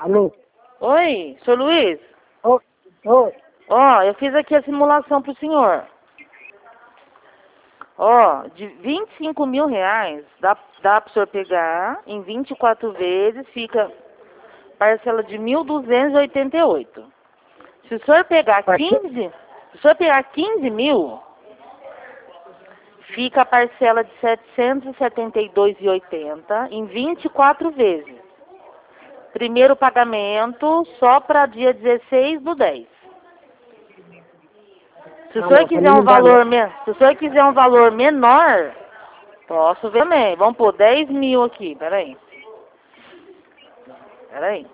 Alô? Oi, senhor Luiz? Ô, ô, Eu fiz aqui a simulação pro senhor. De 25 mil reais, dá pro senhor pegar em 24 vezes, fica parcela de 1.288. Se o senhor pegar 15 mil, fica a parcela de 772,80 em 24 vezes. Primeiro pagamento só para dia 16/10. Se o senhor quiser um valor menor, posso ver também. Vamos pôr 10 mil aqui, peraí. Peraí.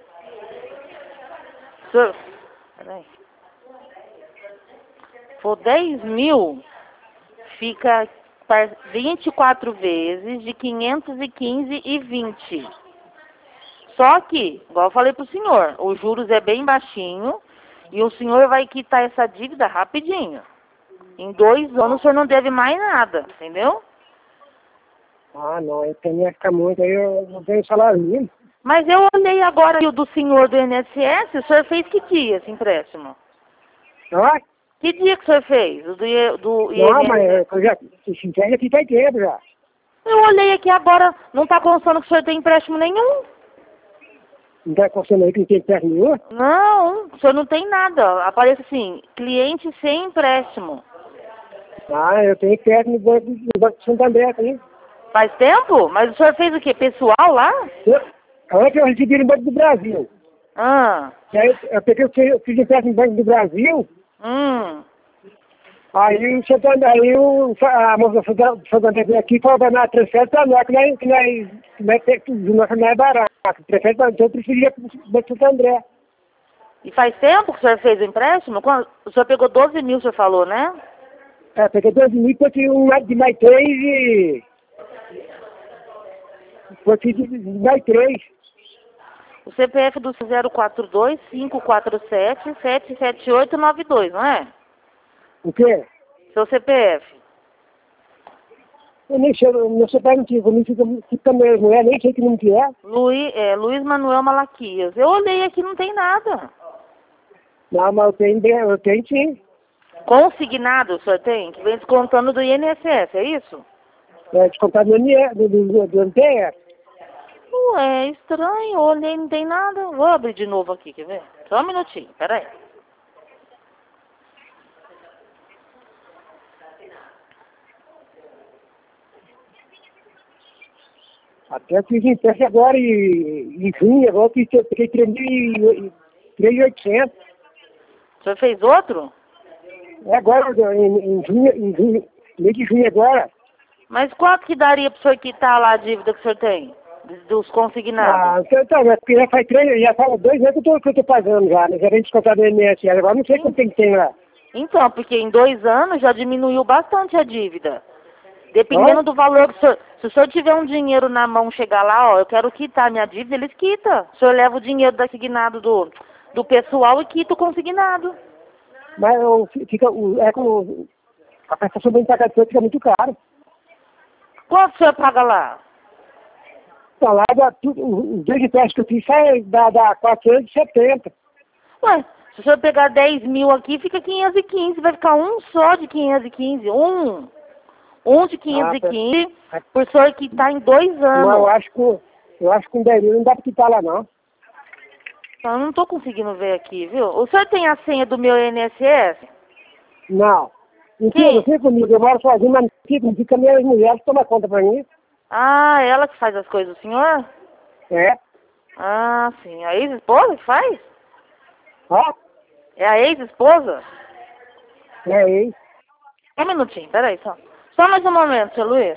For 10 mil, fica 24 vezes de 515,20. Só que, igual eu falei pro senhor, os juros é bem baixinho e o senhor vai quitar essa dívida rapidinho. Em 2 anos o senhor não deve mais nada, entendeu? Ah, não, eu tenho que ficar muito, aí eu não tenho salário mínimo. Mas eu olhei agora o do senhor do INSS, o senhor fez que dia esse empréstimo? Ah? Que dia que o senhor fez? Do Não, INSS? mas eu já, esse entrega aqui faz tempo já. Eu olhei aqui agora, não tá constando que o senhor tem empréstimo nenhum? Não tá constando aí que não tem empréstimo nenhum? Não, o senhor não tem nada. Aparece assim, cliente sem empréstimo. Ah, eu tenho empréstimo no Banco de Santander aqui. Faz tempo? Mas o senhor fez o quê? Pessoal lá? Antes eu recebi no Banco do Brasil. Ah. E aí eu fiz empréstimo no Banco do Brasil. Aí o Santander, a moça do Santander veio aqui e falou para nós, transfere para nós, que nós não é barato. Transfere para nós, então eu preferia para o Banco do Santander. E faz tempo que o senhor fez o empréstimo? O senhor pegou 12 mil, o senhor falou, né? É, peguei 12 mil, depois tinha um de mais 3 e... Depois tinha de mais 3. O CPF do 042-547-77892, não é? O quê? Seu CPF. Eu nem sei, meu CPF não tinha, comigo fica mesmo, nem sei que número que é. Luiz Manuel Malaquias. Eu olhei aqui, não tem nada. Não, mas eu tenho sim. Consignado o senhor tem? Que vem descontando do INSS, é isso? É descontado do NTR. Ué, estranho, eu olhei, não tem nada. Vou abrir de novo aqui, quer ver? Só um minutinho, peraí. Até fiz empréstimo agora em junho, agora eu peguei 3.800. O senhor fez outro? É agora, em junho, mês de junho agora. Mas quanto que daria pro senhor quitar lá a dívida que o senhor tem? Dos consignados? Então, porque já faz 2 anos que eu tô pagando já, né? Já vem descontado do INSS, agora não sei quanto tem lá. Então, porque em 2 anos já diminuiu bastante a dívida. Dependendo do valor que o senhor... Se o senhor tiver um dinheiro na mão, chegar lá, eu quero quitar minha dívida, eles quitam. O senhor leva o dinheiro do assignado do pessoal e quita o consignado. Mas a prestação do pagador fica muito caro. Quanto o senhor paga lá? Então, lá os 2 empréstimos que eu fiz dá 470. Ué, se o senhor pegar 10 mil aqui, fica 515. Vai ficar um só de 515. Um de 515 por senhor quitar em 2 anos. Não, eu acho que com 10 mil não dá pra quitar lá, não. Eu não tô conseguindo ver aqui, viu? O senhor tem a senha do meu INSS? Não. Não fica comigo, eu moro sozinho, mas não fica minha mulher que toma conta pra mim. Ah, ela que faz as coisas do senhor? É. Ah, sim. A ex-esposa que faz? Ó. É a ex-esposa? É, hein? Um minutinho, peraí, só. Só mais um momento, seu Luiz.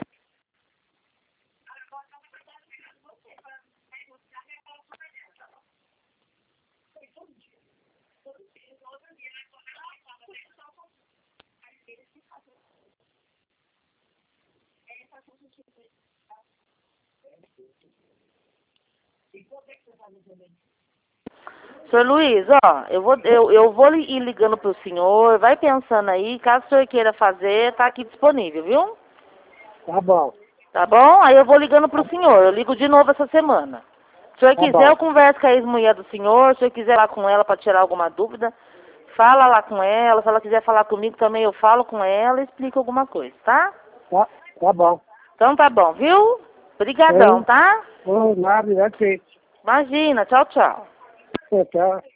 Senhor Luiz, eu vou ir ligando pro senhor, vai pensando aí, caso o senhor queira fazer, tá aqui disponível, viu? Tá bom. Tá bom? Aí eu vou ligando pro senhor, eu ligo de novo essa semana. Se o senhor Tá quiser, bom. eu converso com a ex-mulher do senhor. Se o senhor quiser falar com ela para tirar alguma dúvida, fala lá com ela. Se ela quiser falar comigo também, eu falo com ela e explico alguma coisa, tá? Tá bom. Então tá bom, viu? Obrigadão, Sim. tá? Nada, é assim. Imagina. Tchau, tchau. Tchau.